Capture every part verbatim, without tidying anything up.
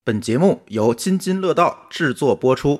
本节目由津津乐道制作播出。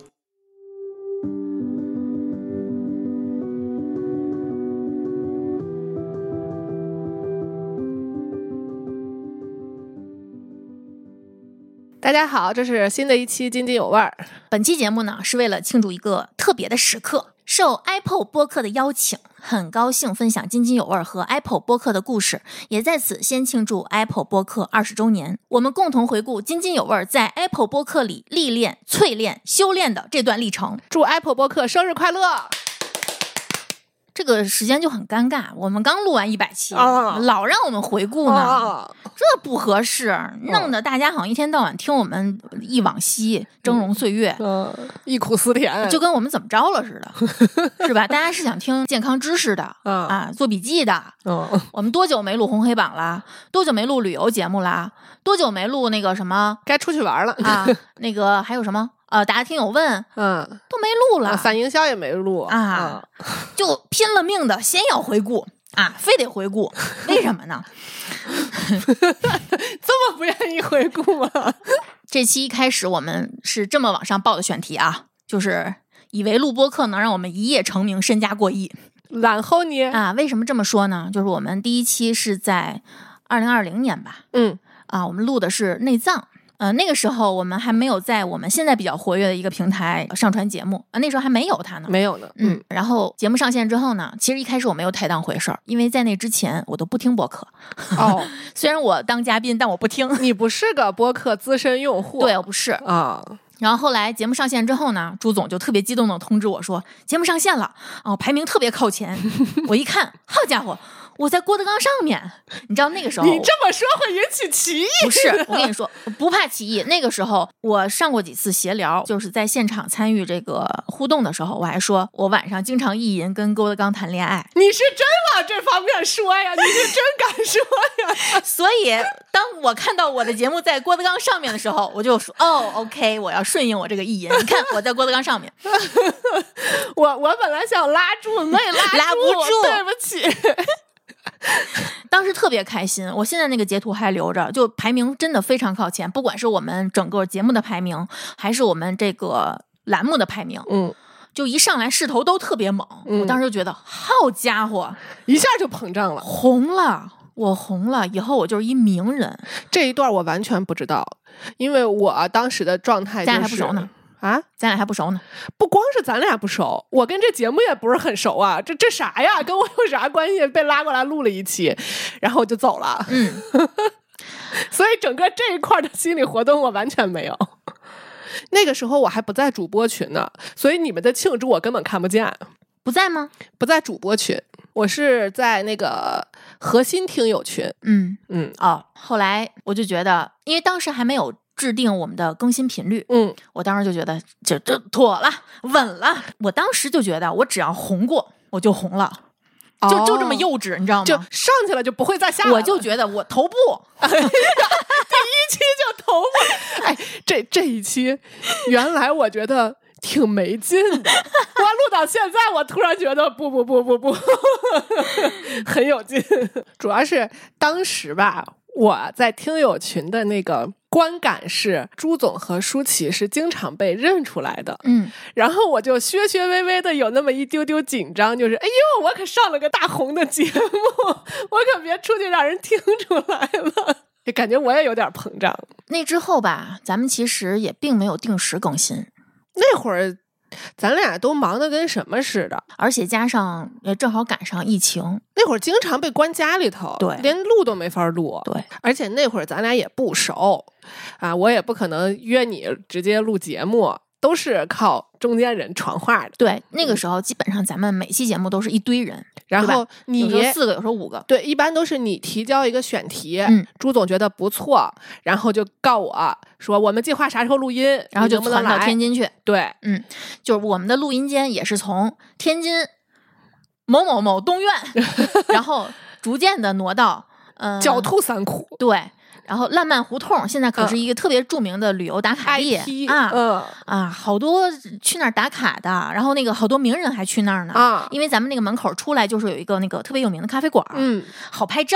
大家好，这是新的一期津津有味儿。 本期节目呢，是为了庆祝一个特别的时刻，受 Apple 播客的邀请，很高兴分享津津有味儿和 Apple 播客的故事，也在此先庆祝 Apple 播客二十周年。我们共同回顾津津有味儿在 Apple 播客里历练、淬炼、修炼的这段历程。 祝 Apple 播客生日快乐！ 这个时间就很尴尬，我们刚录完一百期、 啊、 老让我们回顾呢、 啊、 这不合适，弄得大家好像一天到晚听我们忆往昔、峥嵘岁月、 嗯嗯、忆苦思甜， 就跟我们怎么着了似的，是吧？大家是想听健康知识的、 嗯、 啊，做笔记的、 嗯。 我们多久没录红黑榜啦？多久没录旅游节目啦？多久没录那个什么？ 该出去玩了啊？那个还有什么？呃，大家听友问， 嗯， 都没录了， 啊、反营销也没录啊、嗯，就拼了命的先要回顾啊，非得回顾，为什么呢？ 这么不愿意回顾吗？ 这期一开始我们是这么往上报的选题啊，就是以为录播客能让我们一夜成名，身家过亿。 然后呢？ 啊，为什么这么说呢？就是我们第一期是在二零二零年吧， 嗯， 啊，我们录的是内脏。呃，那个时候我们还没有在我们现在比较活跃的一个平台上传节目啊，那时候还没有它呢， 没有呢。 嗯，然后节目上线之后呢，其实一开始我没有太当回事儿，因为在那之前我都不听播客。 哦， 虽然我当嘉宾，但我不听。 你不是个播客资深用户？ 对，我不是啊。 然后后来节目上线之后呢，朱总就特别激动的通知我说，节目上线了，哦，排名特别靠前。我一看，好家伙！我在郭德纲上面，你知道那个时候， 你这么说会引起歧义。 不是，我跟你说，不怕歧义。那个时候我上过几次闲聊，就是在现场参与这个互动的时候，我还说我晚上经常意淫跟郭德纲谈恋爱。 你是真往这方面说呀？你是真敢说呀？ 所以当我看到我的节目在郭德纲上面的时候，我就说哦 ，OK， 我要顺应我这个意淫。你看我在郭德纲上面， 我我本来想拉住，没拉住， 拉不住， 对不起。 当时特别开心，我现在那个截图还留着，就排名真的非常靠前，不管是我们整个节目的排名，还是我们这个栏目的排名， 嗯， 就一上来势头都特别猛，嗯、我当时就觉得好家伙， 一下就膨胀了， 红了，我红了，以后我就是一名人。 这一段我完全不知道，因为我当时的状态就是咱俩还不熟呢。 啊， 咱俩还不熟呢。 不光是咱俩不熟，我跟这节目也不是很熟啊。这这啥呀？跟我有啥关系？被拉过来录了一期，然后我就走了。 嗯， 所以整个这一块的心理活动我完全没有。那个时候我还不在主播群呢，所以你们的庆祝我根本看不见。 不在吗？ 不在主播群，我是在那个核心听友群。 嗯嗯， 哦，后来我就觉得，因为当时还没有制定我们的更新频率， 嗯， 我当时就觉得这这妥了，稳了。我当时就觉得，我只要红过，我就红了，哦、就就这么幼稚，你知道吗？ 就上去了就不会再下来了。 我就觉得我头部， 第一期就头部，哎，这这一期，原来我觉得挺没劲的。我录到现在，我突然觉得不不不不不，很有劲。主要是当时吧，我在听友群的那个观感是朱总和舒淇是经常被认出来的， 嗯， 然后我就略略微微的有那么一丢丢紧张，就是哎呦，我可上了个大红的节目，我可别出去让人听出来了，就感觉我也有点膨胀。 那之后吧，咱们其实也并没有定时更新， 那会儿咱俩都忙得跟什么似的， 而且加上也正好赶上疫情， 那会儿经常被关家里头， 对， 连录都没法录， 对， 而且那会儿咱俩也不熟啊，我也不可能约你直接录节目，都是靠中间人传话的。 对，那个时候基本上咱们每期节目都是一堆人， 然后你有时候四个，有时候五个， 对，一般都是你提交一个选题， 嗯， 朱总觉得不错，然后就告我说我们计划啥时候录音， 然后就传到天津去。 对， 嗯，就是我们的录音间也是从天津某某某东院，然后逐渐的挪到呃狡兔三窟， 对。然后烂漫胡同现在可是一个特别著名的旅游打卡地、 嗯、 啊、 嗯、 啊，好多去那儿打卡的，然后那个好多名人还去那儿呢啊， 因为咱们那个门口出来就是有一个那个特别有名的咖啡馆， 嗯， 好拍照，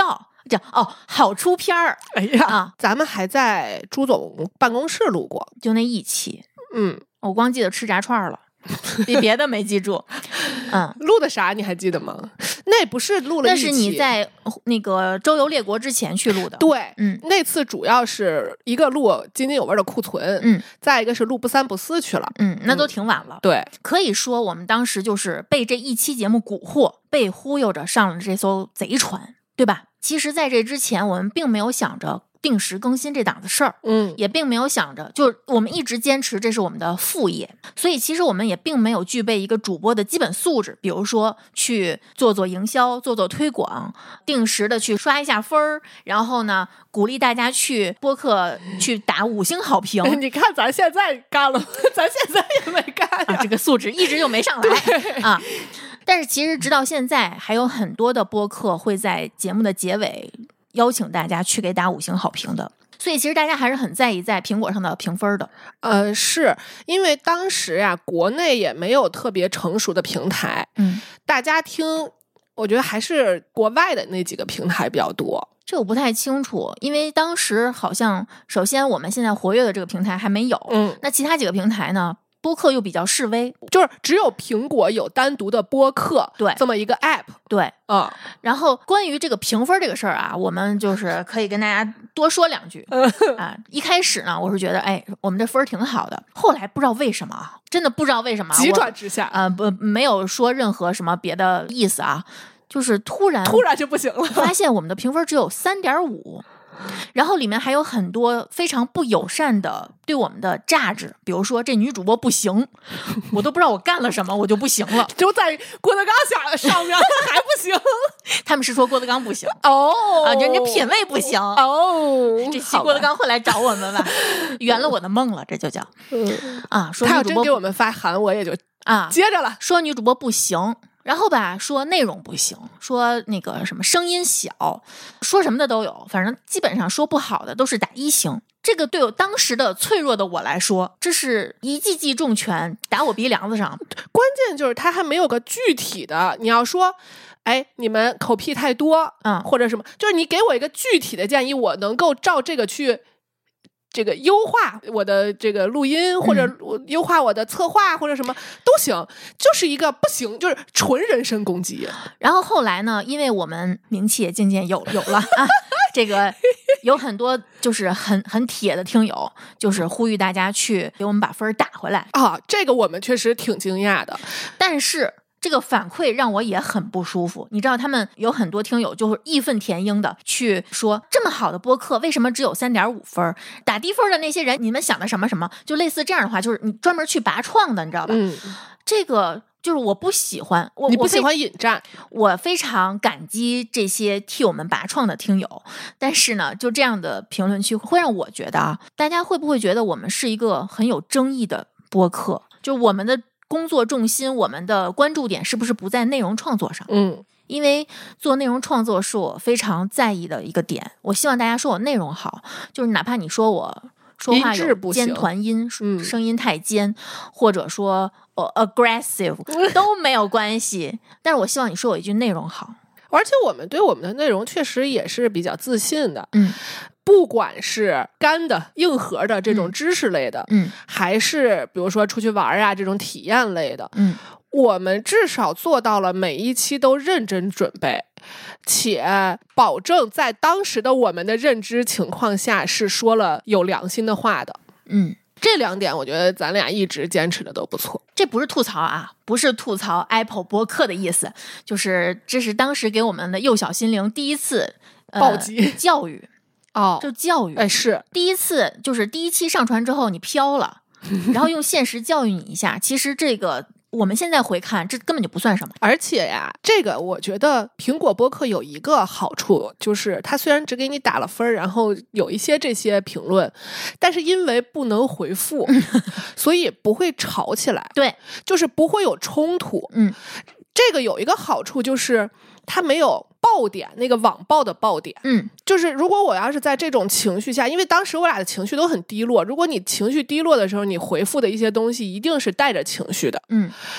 叫哦，好出片儿。 哎呀、 啊， 咱们还在朱总办公室录过， 就那一期， 嗯， 我光记得吃炸串了，别别的没记住。嗯， 录的啥你还记得吗？那不是录了一期， 那是你在那个周游列国之前去录的。 对， 嗯， 那次主要是一个录津津有味的库存， 嗯， 再一个是录不三不四去了， 嗯，那都挺晚了。 对， 可以说我们当时就是被这一期节目蛊惑，被忽悠着上了这艘贼船，对吧？其实在这之前，我们并没有想着定时更新这档子事儿， 嗯， 也并没有想着，就是我们一直坚持这是我们的副业，所以其实我们也并没有具备一个主播的基本素质，比如说去做做营销、做做推广，定时的去刷一下分儿，然后呢鼓励大家去播客去打五星好评。 你看咱现在干了，咱现在也没干呀， 啊，这个素质一直就没上来啊。但是其实直到现在，还有很多的播客会在节目的结尾邀请大家去给打五星好评的，所以其实大家还是很在意在苹果上的评分的。 呃，是因为当时呀，国内也没有特别成熟的平台， 嗯， 大家听，我觉得还是国外的那几个平台比较多。 这我不太清楚，因为当时好像首先我们现在活跃的这个平台还没有， 嗯， 那其他几个平台呢？播客又比较示威， 就是只有苹果有单独的播客， 对， 这么一个 app， 对， 嗯。 然后关于这个评分这个事儿啊，我们就是可以跟大家多说两句啊。一开始呢，我是觉得，哎，我们这分儿挺好的。后来不知道为什么啊，真的不知道为什么， 急转直下啊、呃，不，没有说任何什么别的意思啊，就是突然突然就不行了， 发现我们的评分只有三点五。然后里面还有很多非常不友善的对我们的榨汁，比如说这女主播不行，我都不知道我干了什么，我就不行了。 就在郭德纲下上面还不行， 他们是说郭德纲不行哦啊，人家品味不行哦。 这期郭德纲会来找我们吧，圆了我的梦了，这就叫啊。说他要女主播真给我们发函，我也就啊接着了。 说女主播不行。然后吧，说内容不行，说那个什么声音小，说什么的都有，反正基本上说不好的都是打一星。这个对我当时的脆弱的我来说，这是一记记重拳打我鼻梁子上。 关键就是他还没有个具体的，你要说，哎，你们口癖太多， 嗯， 或者什么，就是你给我一个具体的建议，我能够照这个去。这个优化我的这个录音，或者优化我的策划，或者什么都行，就是一个不行，就是纯人身攻击。 然后后来呢，因为我们名气也渐渐有有了啊，这个有很多就是很很铁的听友，就是呼吁大家去给我们把分打回来啊，这个我们确实挺惊讶的， 但是。这个反馈让我也很不舒服，你知道他们有很多听友就是义愤填膺的去说，这么好的播客为什么只有 三点五 分？打低分的那些人，你们想的什么什么？就类似这样的话，就是你专门去拔创的，你知道吧？ 嗯， 这个就是我不喜欢，我你不喜欢引战， 我非常感激这些替我们拔创的听友，但是呢，就这样的评论区会让我觉得啊，大家会不会觉得我们是一个很有争议的播客？就我们的。工作重心，我们的关注点是不是不在内容创作上？ 嗯， 因为做内容创作是我非常在意的一个点。我希望大家说我内容好，就是哪怕你说我说话有尖团音， 嗯、 声音太尖，或者说呃 aggressive 都没有关系。但是我希望你说我一句内容好。 而且我们对我们的内容确实也是比较自信的。 嗯。 不管是干的、硬核的这种知识类的， 嗯， 还是比如说出去玩啊这种体验类的， 嗯， 我们至少做到了每一期都认真准备，且保证在当时的我们的认知情况下是说了有良心的话的。 嗯， 这两点我觉得咱俩一直坚持的都不错。 这不是吐槽啊，不是吐槽 Apple 播客的意思，就是这是当时给我们的幼小心灵第一次、呃、 暴击教育。 哦， 就教育， 哎，是第一次，就是第一期上传之后你飘了，然后用现实教育你一下。其实这个我们现在回看，这根本就不算什么。 而且呀，这个我觉得苹果播客有一个好处，就是它虽然只给你打了分，然后有一些这些评论，但是因为不能回复，所以不会吵起来。 对， 就是不会有冲突。 嗯， 这个有一个好处就是它没有爆点，那个网暴的爆点。 嗯， 就是如果我要是在这种情绪下，因为当时我俩的情绪都很低落，如果你情绪低落的时候，你回复的一些东西一定是带着情绪的。 嗯，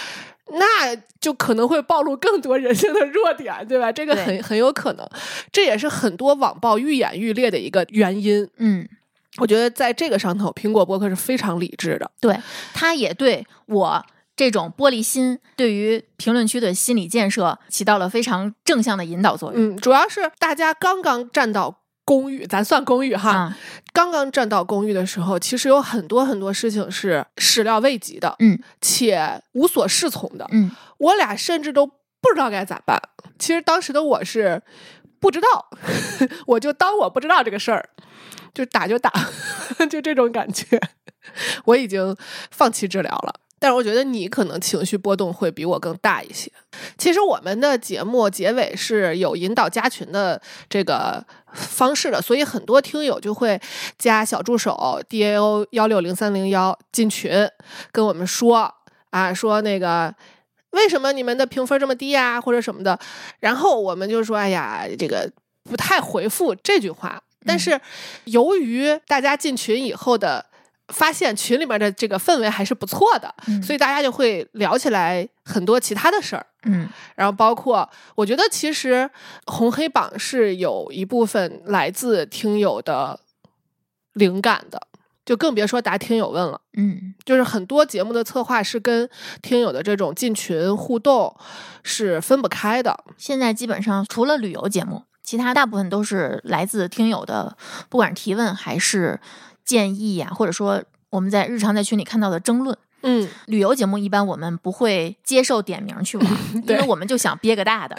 那就可能会暴露更多人性的弱点，对吧？这个很很有可能，这也是很多网暴愈演愈烈的一个原因。 嗯， 我觉得在这个上头，苹果播客是非常理智的。 对，它也对我这种玻璃心对于评论区的心理建设起到了非常正向的引导作用。 嗯，主要是大家刚刚站到公寓，咱算公寓哈， 嗯、 刚刚站到公寓的时候，其实有很多很多事情是始料未及的， 嗯， 且无所适从的， 嗯， 我俩甚至都不知道该咋办。其实当时的我是不知道，我就当我不知道这个事儿，就打就打，就这种感觉。我已经放弃治疗了。但是我觉得你可能情绪波动会比我更大一些。其实我们的节目结尾是有引导加群的这个方式的，所以很多听友就会加小助手 D A O 一六零三零一进群跟我们说啊，说那个为什么你们的评分这么低啊，或者什么的。然后我们就说哎呀，这个不太回复这句话。但是由于大家进群以后的发现群里面的这个氛围还是不错的、嗯、所以大家就会聊起来很多其他的事儿。 嗯， 然后包括我觉得其实红黑榜是有一部分来自听友的灵感的，就更别说答听友问了。 嗯， 就是很多节目的策划是跟听友的这种进群互动是分不开的。 现在基本上除了旅游节目，其他大部分都是来自听友的，不管是提问还是建议呀、啊，或者说我们在日常在群里看到的争论。 嗯， 旅游节目一般我们不会接受点名去玩，因为我们就想憋个大的。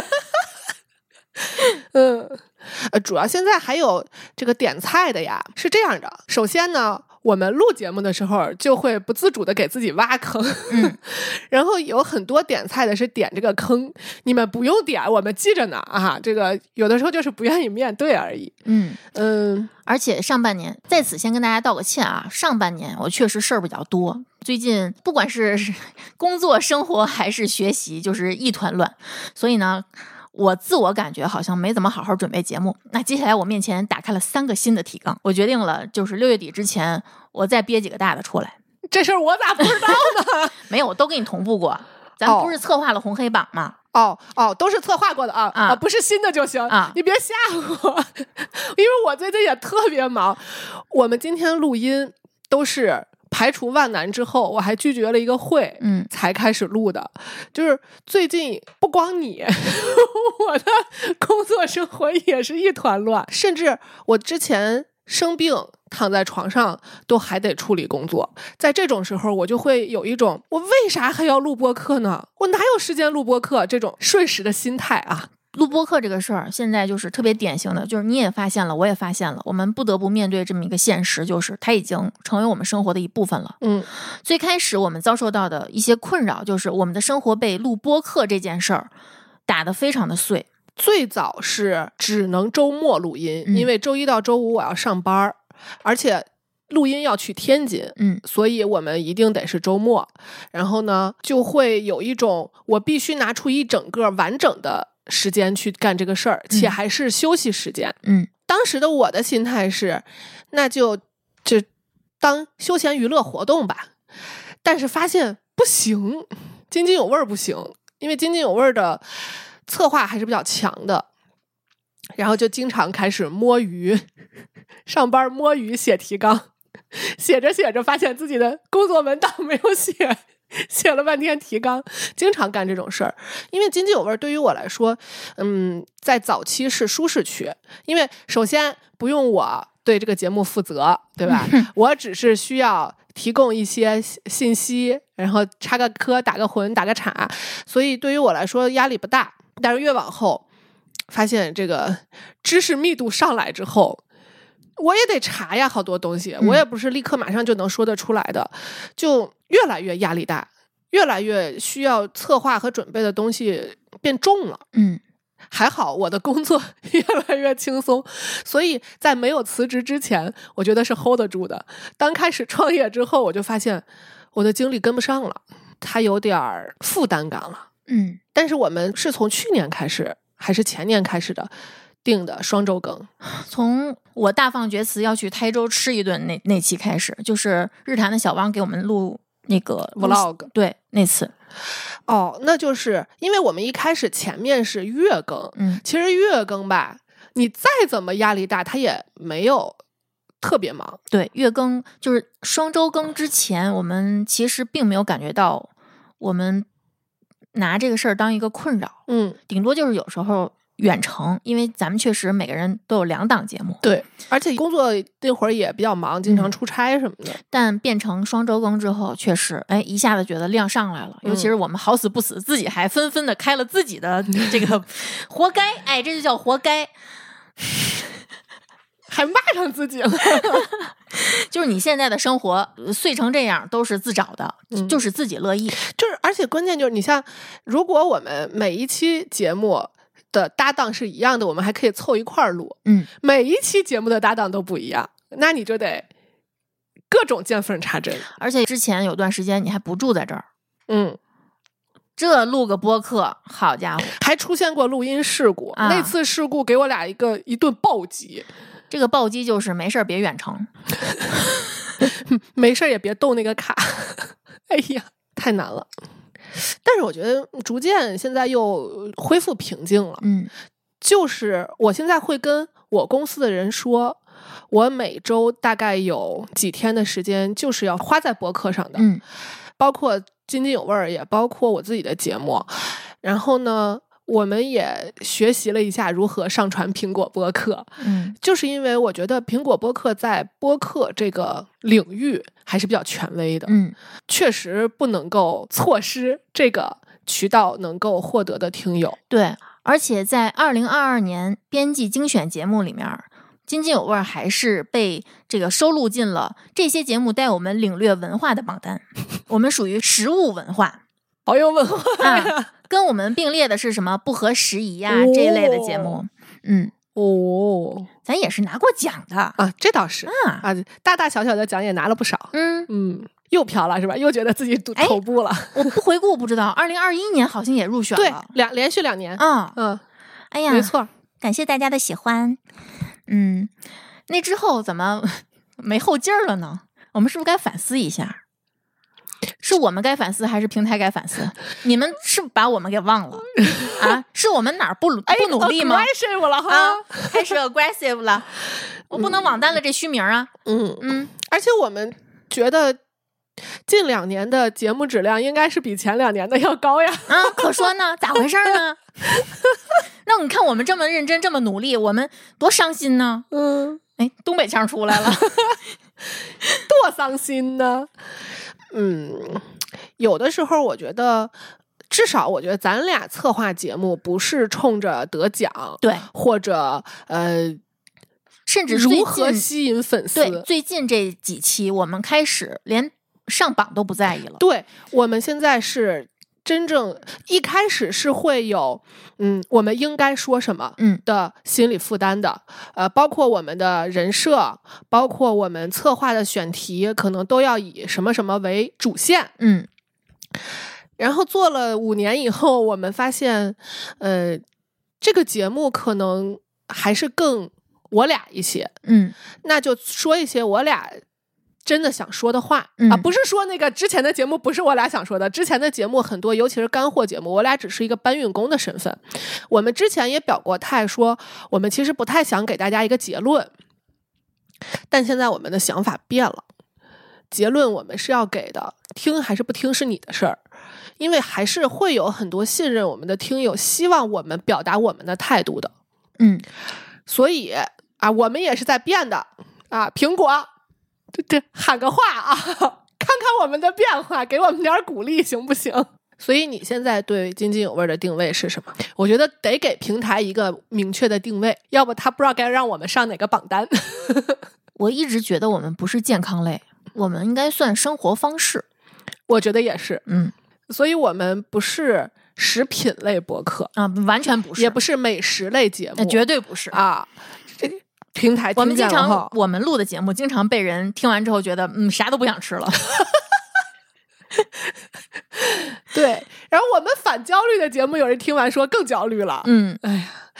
嗯，呃，主要现在还有这个点菜的呀，是这样的。首先呢，我们录节目的时候就会不自主的给自己挖坑， 嗯， 然后有很多点菜的是点这个坑，你们不用点，我们记着呢啊。这个有的时候就是不愿意面对而已。 嗯嗯， 而且上半年在此先跟大家道个歉啊，上半年我确实事儿比较多，最近不管是工作、生活还是学习，就是一团乱，所以呢。我自我感觉好像没怎么好好准备节目。那接下来我面前打开了三个新的提纲，我决定了，就是六月底之前，我再憋几个大的出来。 这事儿我咋不知道呢？ 没有，我都给你同步过。咱不是策划了红黑榜吗？ 哦哦，都是策划过的啊啊， 不是新的就行啊！ 你别吓我，因为我最近也特别忙。我们今天录音都是。排除万难之后，我还拒绝了一个会， 嗯， 才开始录的。就是最近不光你，我的工作生活也是一团乱，甚至我之前生病躺在床上都还得处理工作。在这种时候，我就会有一种我为啥还要录播客呢？我哪有时间录播客？这种瞬时的心态啊。 录播客这个事儿，现在就是特别典型的，就是你也发现了，我也发现了，我们不得不面对这么一个现实，就是它已经成为我们生活的一部分了。 嗯， 最开始我们遭受到的一些困扰，就是我们的生活被录播客这件事儿打得非常的碎。 最早是只能周末录音， 嗯、 因为周一到周五我要上班，而且录音要去天津， 嗯， 所以我们一定得是周末。然后呢，就会有一种我必须拿出一整个完整的时间去干这个事儿，且还是休息时间。 嗯， 当时的我的心态是，那就就当休闲娱乐活动吧。但是发现不行，津津有味儿不行，因为津津有味儿的策划还是比较强的。然后就经常开始摸鱼，上班摸鱼写提纲，写着写着发现自己的工作文档没有写。写了半天提纲，经常干这种事儿。因为津津有味对于我来说，嗯，在早期是舒适区，因为首先不用我对这个节目负责，对吧？我只是需要提供一些信息，然后插个科、打个魂、打个岔，所以对于我来说压力不大。但是越往后，发现这个知识密度上来之后，我也得查呀，好多东西，我也不是立刻马上就能说得出来的，就越来越压力大，越来越需要策划和准备的东西变重了。 嗯， 还好我的工作越来越轻松，所以在没有辞职之前，我觉得是 hold 得住的。当开始创业之后，我就发现我的精力跟不上了，它有点负担感了。 嗯， 但是我们是从去年开始，还是前年开始的？定的双周更， 从我大放厥词要去台州吃一顿那那期开始，就是日坛的小汪给我们录那个 vlog， 对，那次哦，那就是因为我们一开始前面是月更， 嗯， 其实月更吧，你再怎么压力大，它也没有特别忙。 对，月更就是双周更之前，我们其实并没有感觉到我们拿这个事儿当一个困扰， 嗯， 顶多就是有时候远程，因为咱们确实每个人都有两档节目， 对，而且工作那会儿也比较忙，经常出差什么的。嗯、 但变成双周更之后，确实，哎，一下子觉得量上来了。尤其是我们好死不死，自己还纷纷的开了自己的这个，活该，哎，这就叫活该。 还骂上自己了， 就是你现在的生活碎成这样，都是自找的，嗯、就是自己乐意。 就是，而且关键就是，你像，如果我们每一期节目的搭档是一样的，我们还可以凑一块儿录。 嗯， 每一期节目的搭档都不一样，那你就得各种见缝插针。 而且之前有段时间你还不住在这儿， 嗯。 这录个播客，好家伙， 还出现过录音事故。啊、那次事故给我俩一个一顿暴击。 这个暴击就是没事别远程， 没事也别动那个卡。哎呀，太难了。但是我觉得逐渐现在又恢复平静了。 嗯， 就是我现在会跟我公司的人说，我每周大概有几天的时间就是要花在播客上的。 嗯， 包括津津有味儿，也包括我自己的节目。然后呢，我们也学习了一下如何上传苹果播客。 嗯， 就是因为我觉得苹果播客在播客这个领域还是比较权威的。 嗯， 确实不能够错失这个渠道能够获得的听友。 对，而且在二零二二年编辑精选节目里面，津津有味还是被这个收录进了这些节目带我们领略文化的榜单。我们属于食物文化， 好有文化呀、 啊！跟我们并列的是什么不合时宜呀、啊哦、这一类的节目。嗯， 哦， 咱也是拿过奖的啊，这倒是啊啊，大大小小的奖也拿了不少。 嗯嗯，又飘了是吧？又觉得自己头部了。 我不回顾不知道，二零二一年好像也入选了， 对，两连续两年。 啊， 嗯， 哎呀， 没错， 感谢大家的喜欢。嗯，那之后怎么没后劲儿了呢？我们是不是该反思一下？是我们该反思，还是平台该反思？你们是不是把我们给忘了啊？是我们哪儿不不努力吗？ 哎 aggressive 了哈， 啊，开始 aggressive 了，我不能网单了这虚名啊。 嗯嗯， 而且我们觉得近两年的节目质量应该是比前两年的要高呀。 啊，可说呢，咋回事呢？那你看我们这么认真，这么努力，我们多伤心呢。 嗯， 哎，东北腔出来了， 多伤心呢。嗯，有的时候我觉得，至少我觉得咱俩策划节目不是冲着得奖， 对， 或者呃， 甚至如何吸引粉丝。 对，最近这几期我们开始连上榜都不在意了。 对，我们现在是真正一开始是会有嗯，我们应该说什么嗯的心理负担的。呃，包括我们的人设，包括我们策划的选题，可能都要以什么什么为主线。 嗯， 然后做了五年以后，我们发现，呃，这个节目可能还是更我俩一些。 嗯， 那就说一些我俩真的想说的话、 嗯、 啊，不是说那个之前的节目不是我俩想说的，之前的节目很多，尤其是干货节目，我俩只是一个搬运工的身份。我们之前也表过态，说我们其实不太想给大家一个结论，但现在我们的想法变了，结论我们是要给的，听还是不听是你的事儿，因为还是会有很多信任我们的听友希望我们表达我们的态度的。 嗯， 所以啊，我们也是在变的啊，苹果这这喊个话啊，看看我们的变化，给我们点鼓励行不行？所以你现在对津津有味的定位是什么？我觉得得给平台一个明确的定位，要不他不知道该让我们上哪个榜单。 我一直觉得我们不是健康类，我们应该算生活方式。 我觉得也是， 嗯， 所以我们不是食品类博客啊，完全不是， 也不是美食类节目， 绝对不是啊。这平台我们经常我们录的节目经常被人听完之后觉得嗯啥都不想吃了。 对，然后我们反焦虑的节目有人听完说更焦虑了。 嗯， 哎呀，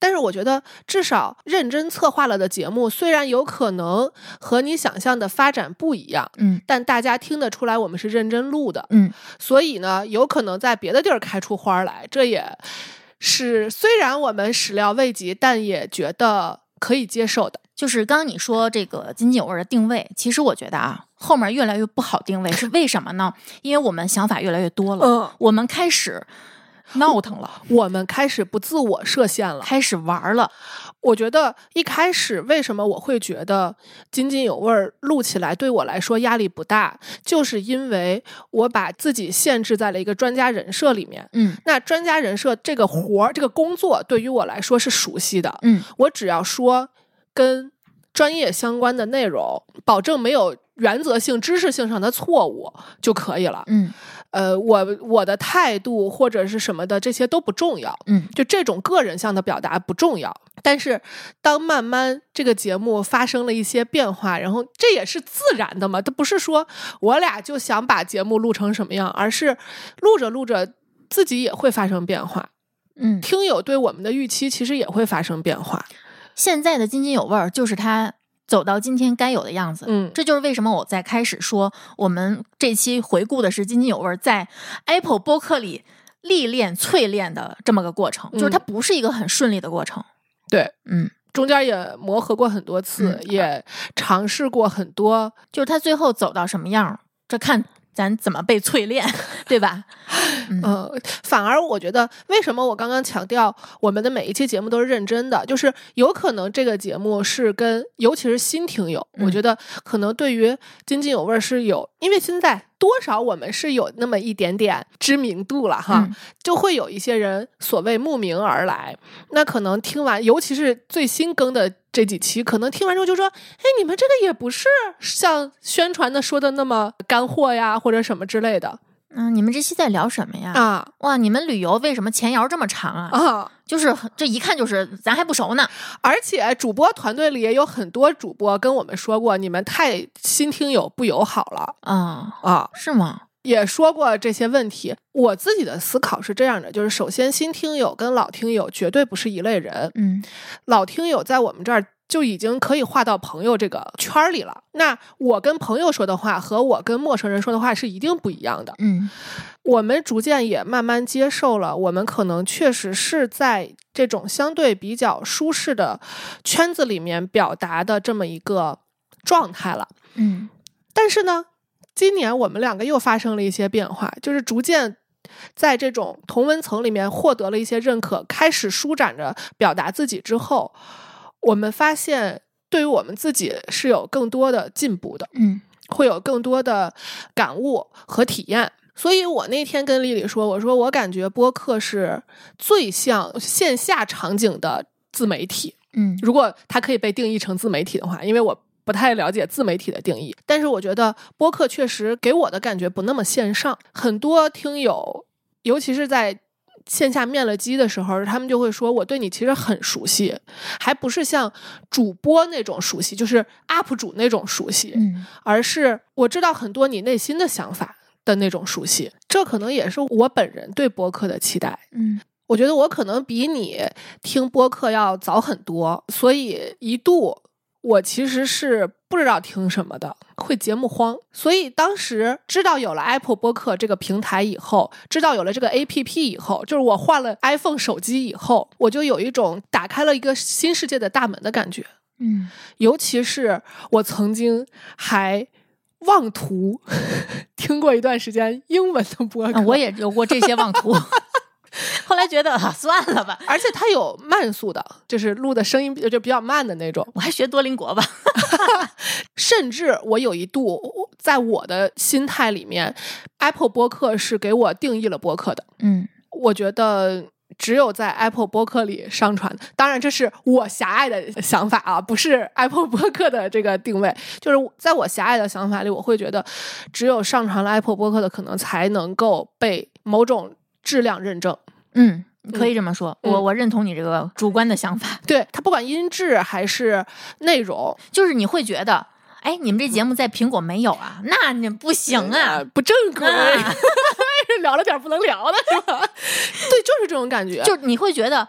但是我觉得至少认真策划了的节目，虽然有可能和你想象的发展不一样， 嗯， 但大家听得出来我们是认真录的， 嗯， 所以呢，有可能在别的地儿开出花来，这也是虽然我们始料未及，但也觉得可以接受的。 就是刚刚你说这个津津有味的定位，其实我觉得啊，后面越来越不好定位，是为什么呢？因为我们想法越来越多了， 嗯， 我们开始闹腾了， 我们开始不自我设限了， 开始玩了。 我觉得一开始为什么我会觉得津津有味录起来对我来说压力不大，就是因为我把自己限制在了一个专家人设里面。 嗯， 那专家人设这个活儿这个工作对于我来说是熟悉的。 嗯， 我只要说跟专业相关的内容，保证没有原则性知识性上的错误就可以了。 嗯， 呃，我我的态度或者是什么的，这些都不重要。 嗯， 就这种个人向的表达不重要。但是当慢慢这个节目发生了一些变化，然后这也是自然的嘛，它不是说我俩就想把节目录成什么样，而是录着录着自己也会发生变化。 嗯， 听友对我们的预期其实也会发生变化。 现在的津津有味就是它走到今天该有的样子。 嗯， 这就是为什么我在开始说我们这期回顾的是津津有味在 Apple 播客里历练淬炼的这么个过程， 嗯、 就是它不是一个很顺利的过程。 对， 嗯， 中间也磨合过很多次， 嗯、 也尝试过很多， 就是它最后走到什么样，这看咱怎么被淬炼，对吧？ 嗯、呃，反而我觉得，为什么我刚刚强调我们的每一期节目都是认真的，就是有可能这个节目是跟，尤其是新听友， 嗯、 我觉得可能对于津津有味是有，因为现在多少我们是有那么一点点知名度了哈， 嗯、 就会有一些人所谓慕名而来，那可能听完，尤其是最新更的这几期，可能听完之后就说，哎，你们这个也不是像宣传的说的那么干货呀，或者什么之类的。 嗯，你们这期在聊什么呀？ 啊， 哇，你们旅游为什么前摇这么长啊？ 啊， 就是这一看就是咱还不熟呢。 而且主播团队里也有很多主播跟我们说过，你们太新听友不友好了。 啊啊， 是吗？ 也说过这些问题。我自己的思考是这样的，就是首先新听友跟老听友绝对不是一类人。 嗯， 老听友在我们这儿就已经可以划到朋友这个圈里了。那我跟朋友说的话和我跟陌生人说的话是一定不一样的。 嗯， 我们逐渐也慢慢接受了，我们可能确实是在这种相对比较舒适的圈子里面表达的这么一个状态了。 嗯， 但是呢，今年我们两个又发生了一些变化，就是逐渐在这种同温层里面获得了一些认可，开始舒展着表达自己之后，我们发现对于我们自己是有更多的进步的， 嗯， 会有更多的感悟和体验。所以我那天跟丽丽说，我说我感觉播客是最像线下场景的自媒体。 嗯， 如果它可以被定义成自媒体的话，因为我不太了解自媒体的定义，但是我觉得播客确实给我的感觉不那么线上。很多听友，尤其是在线下面了机的时候，他们就会说我对你其实很熟悉，还不是像主播那种熟悉，就是 U P 主那种熟悉， 嗯， 而是我知道很多你内心的想法的那种熟悉。这可能也是我本人对播客的期待。 嗯， 我觉得我可能比你听播客要早很多，所以一度我其实是不知道听什么的，会节目荒。所以当时知道有了 Apple 播客这个平台以后，知道有了这个 A P P 以后，就是我换了 iPhone 手机以后，我就有一种打开了一个新世界的大门的感觉。 嗯， 尤其是我曾经还妄图听过一段时间英文的播客， 啊、我也有过这些妄图。后来觉得、啊、算了吧， 而且它有慢速的，就是录的声音就比较慢的那种。 我还学多邻国吧。 甚至我有一度在我的心态里面 Apple 播客是给我定义了播客的。 嗯， 我觉得只有在 Apple 播客里上传，当然这是我狭隘的想法啊，不是 Apple 播客的这个定位，就是在我狭隘的想法里，我会觉得只有上传了 Apple 播客的可能才能够被某种质量认证。 嗯，可以这么说， 嗯、 我我认同你这个主观的想法。 对，它不管音质还是内容， 就是你会觉得，哎，你们这节目在苹果没有啊？那你不行啊， 嗯、不正规，啊、聊了点不能聊的是吧？对，就是这种感觉。 就你会觉得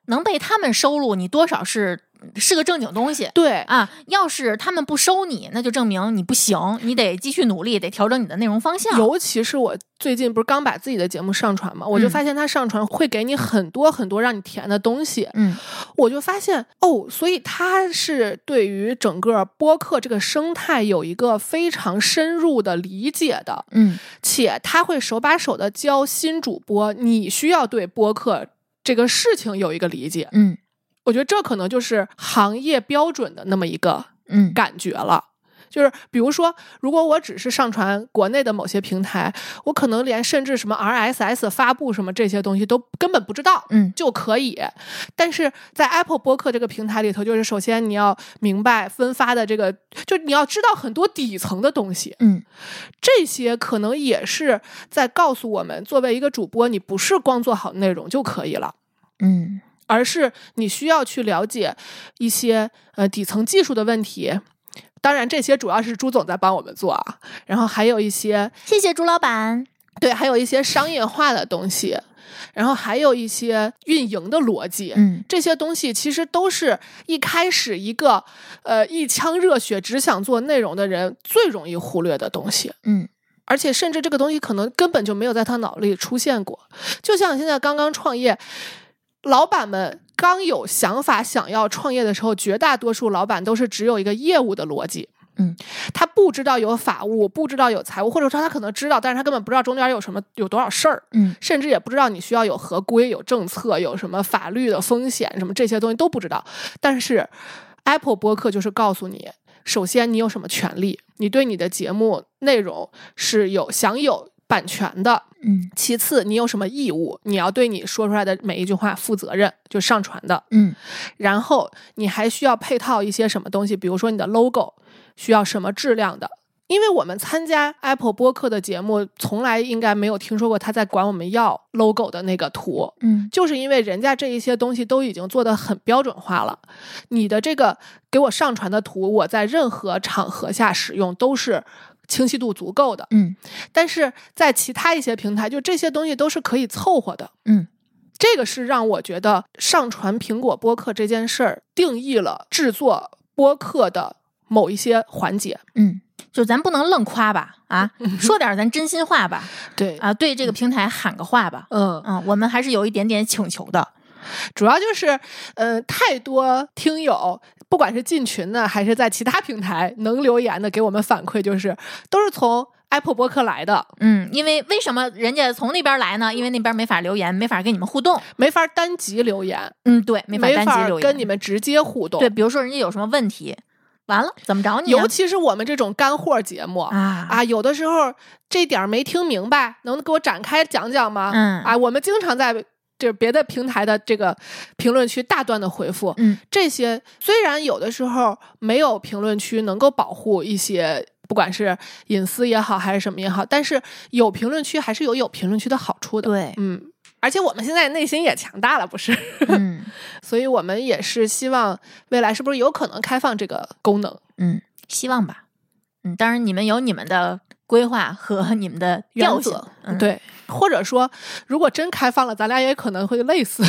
能被他们收录，你多少是是个正经东西。 对啊，要是他们不收你，那就证明你不行，你得继续努力，得调整你的内容方向。 尤其是我最近不是刚把自己的节目上传嘛，我就发现他上传会给你很多很多让你填的东西。 嗯， 我就发现哦，所以他是对于整个播客这个生态有一个非常深入的理解的。 嗯， 且他会手把手的教新主播，你需要对播客这个事情有一个理解。 嗯， 我觉得这可能就是行业标准的那么一个嗯感觉了。就是比如说，如果我只是上传国内的某些平台，我可能连甚至什么 R S S 发布什么这些东西都根本不知道， 嗯， 就可以。但是在 Apple 播客这个平台里头，就是首先你要明白分发的这个，就你要知道很多底层的东西， 嗯， 这些可能也是在告诉我们，作为一个主播，你不是光做好内容就可以了， 嗯， 而是你需要去了解一些呃底层技术的问题。当然这些主要是朱总在帮我们做啊，然后还有一些谢谢朱老板。 对，还有一些商业化的东西，然后还有一些运营的逻辑。 嗯， 这些东西其实都是一开始一个呃一腔热血只想做内容的人最容易忽略的东西。 嗯， 而且甚至这个东西可能根本就没有在他脑里出现过。就像现在刚刚创业，老板们刚有想法想要创业的时候，绝大多数老板都是只有一个业务的逻辑。 嗯， 他不知道有法务，不知道有财务，或者说他可能知道，但是他根本不知道中间有什么有多少事儿。 嗯， 甚至也不知道你需要有合规、有政策、有什么法律的风险，什么这些东西都不知道。但是 Apple 播客就是告诉你，首先你有什么权利，你对你的节目内容是有享有版权的。 嗯， 其次你有什么义务，你要对你说出来的每一句话负责任，就上传的。 嗯， 然后你还需要配套一些什么东西，比如说你的 logo 需要什么质量的。因为我们参加 Apple 播客的节目，从来应该没有听说过他在管我们要 logo 的那个图。 嗯， 就是因为人家这一些东西都已经做得很标准化了，你的这个给我上传的图，我在任何场合下使用都是清晰度足够的。 嗯， 但是在其他一些平台，就这些东西都是可以凑合的。 嗯， 这个是让我觉得上传苹果播客这件事儿定义了制作播客的某一些环节。 嗯，就咱不能愣夸吧，啊，说点咱真心话吧， 对啊，对这个平台喊个话吧。 嗯嗯，我们还是有一点点请求的。 主要就是，呃，太多听友，不管是进群的还是在其他平台能留言的，给我们反馈就是都是从 Apple 播客来的。 嗯，因为为什么人家从那边来呢？因为那边没法留言，没法跟你们互动， 没法单集留言。 嗯，对，没法单集留言， 跟你们直接互动。 对，比如说人家有什么问题，完了怎么着你、啊？ 尤其是我们这种干货节目啊啊，有的时候这点没听明白，能给我展开讲讲吗？ 嗯啊，我们经常在这别的平台的这个评论区大段的回复。 嗯， 这些虽然有的时候没有评论区能够保护一些，不管是隐私也好还是什么也好，但是有评论区还是有有评论区的好处的。 对， 嗯，而且我们现在内心也强大了，不是？ 嗯， 所以我们也是希望未来是不是有可能开放这个功能？ 嗯，希望吧。嗯，当然你们有你们的规划和你们的调性，嗯、 对，或者说如果真开放了，咱俩也可能会累死。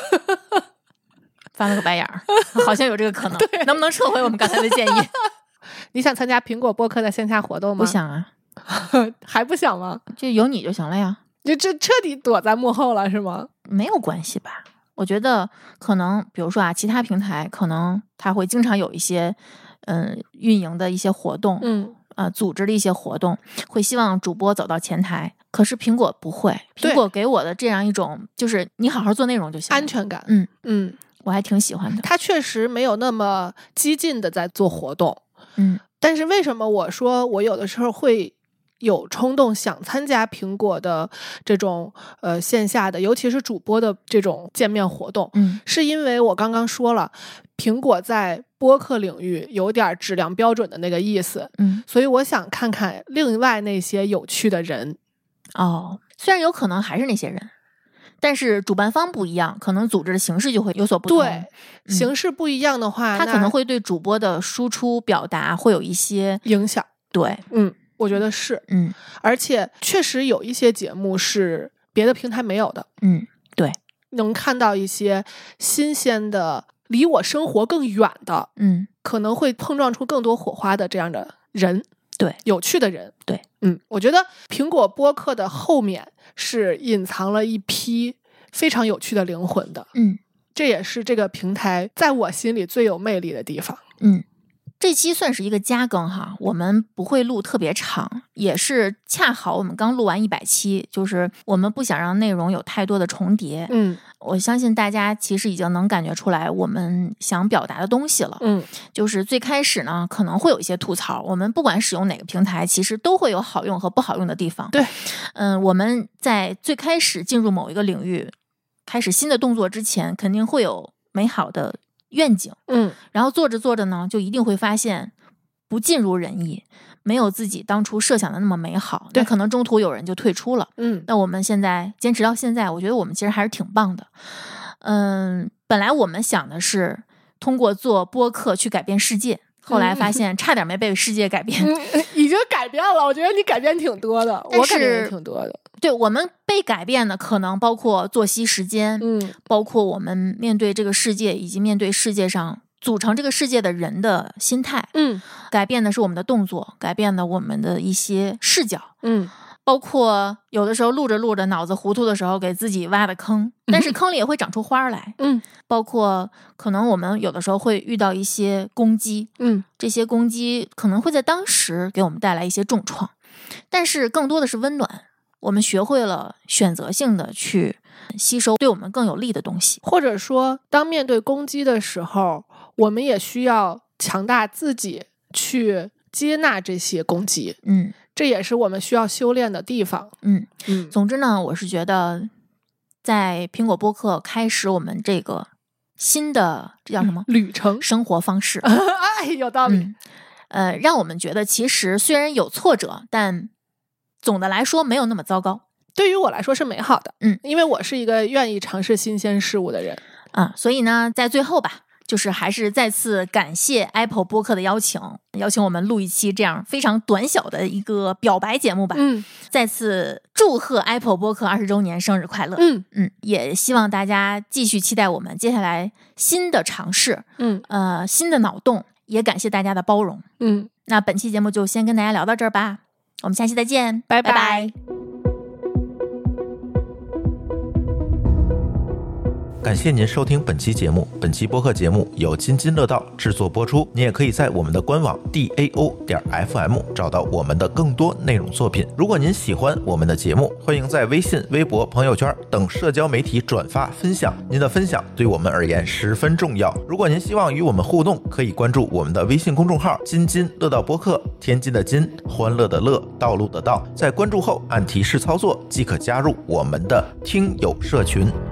翻了个白眼儿，好像有这个可能。能不能撤回我们刚才的建议？ 你想参加苹果播客的线下活动吗？ 不想啊。 还不想吗？ 就有你就行了呀。 就这彻底躲在幕后了是吗？ 没有关系吧，我觉得可能比如说啊，其他平台可能它会经常有一些嗯运营的一些活动， 嗯呃组织的一些活动，会希望主播走到前台。可是苹果不会，苹果给我的这样一种就是你好好做内容就行， 安全感。 嗯嗯， 我还挺喜欢的。 他确实没有那么激进的在做活动。 嗯， 但是为什么我说我有的时候会有冲动想参加苹果的这种呃线下的，尤其是主播的这种见面活动， 嗯， 是因为我刚刚说了，苹果在播客领域有点质量标准的那个意思， 嗯， 所以我想看看另外那些有趣的人。 哦，虽然有可能还是那些人，但是主办方不一样，可能组织的形式就会有所不同。 对，嗯、形式不一样的话， 它可能会对主播的输出表达会有一些影响。 对， 嗯。我觉得是， 嗯， 而且确实有一些节目是别的平台没有的， 嗯，对， 能看到一些新鲜的离我生活更远的， 嗯， 可能会碰撞出更多火花的这样的人， 对， 有趣的人， 对， 嗯，我觉得苹果播客的后面是隐藏了一批非常有趣的灵魂的， 嗯， 这也是这个平台在我心里最有魅力的地方。 嗯，这期算是一个加更哈，我们不会录特别长，也是恰好我们刚录完一百期，就是我们不想让内容有太多的重叠。 嗯， 我相信大家其实已经能感觉出来我们想表达的东西了。 嗯， 就是最开始呢可能会有一些吐槽，我们不管使用哪个平台，其实都会有好用和不好用的地方。 对， 嗯，我们在最开始进入某一个领域，开始新的动作之前，肯定会有美好的愿景， 嗯， 然后做着做着呢，就一定会发现不尽如人意，没有自己当初设想的那么美好， 对， 那可能中途有人就退出了。 嗯， 那我们现在坚持到现在，我觉得我们其实还是挺棒的。嗯，本来我们想的是通过做播客去改变世界，后来发现差点没被世界改变。 嗯，已经改变了，我觉得你改变挺多的，我改变也挺多的。 对，我们被改变的可能包括作息时间， 嗯， 包括我们面对这个世界以及面对世界上组成这个世界的人的心态， 嗯， 改变的是我们的动作，改变了我们的一些视角， 嗯， 包括有的时候录着录着脑子糊涂的时候给自己挖的坑，但是坑里也会长出花来， 嗯， 包括可能我们有的时候会遇到一些攻击， 嗯， 这些攻击可能会在当时给我们带来一些重创，但是更多的是温暖。我们学会了选择性的去吸收对我们更有利的东西， 或者说当面对攻击的时候，我们也需要强大自己去接纳这些攻击。 嗯， 这也是我们需要修炼的地方。 嗯嗯， 总之呢，我是觉得在苹果播客开始我们这个新的这叫什么旅程生活方式哎，有道理、 嗯、呃，让我们觉得其实虽然有挫折，但总的来说没有那么糟糕。 对于我来说是美好的， 嗯， 因为我是一个愿意尝试新鲜事物的人啊，所以呢，在最后吧，就是还是再次感谢 Apple 播客的邀请，邀请我们录一期这样非常短小的一个表白节目吧。 嗯， 再次祝贺 Apple 播客二十周年生日快乐。 嗯嗯，也希望大家继续期待我们接下来新的尝试， 嗯呃，新的脑洞，也感谢大家的包容。 嗯， 那本期节目就先跟大家聊到这儿吧，我们下期再见， 拜拜拜。 感谢您收听本期节目。本期播客节目由津津乐道制作播出。你也可以在我们的官网 D A O 点 F M 找到我们的更多内容作品。如果您喜欢我们的节目，欢迎在微信、微博、朋友圈等社交媒体转发分享。您的分享对我们而言十分重要。如果您希望与我们互动，可以关注我们的微信公众号津津乐道播客，天津的津，欢乐的乐，道路的道。在关注后按提示操作即可加入我们的听友社群。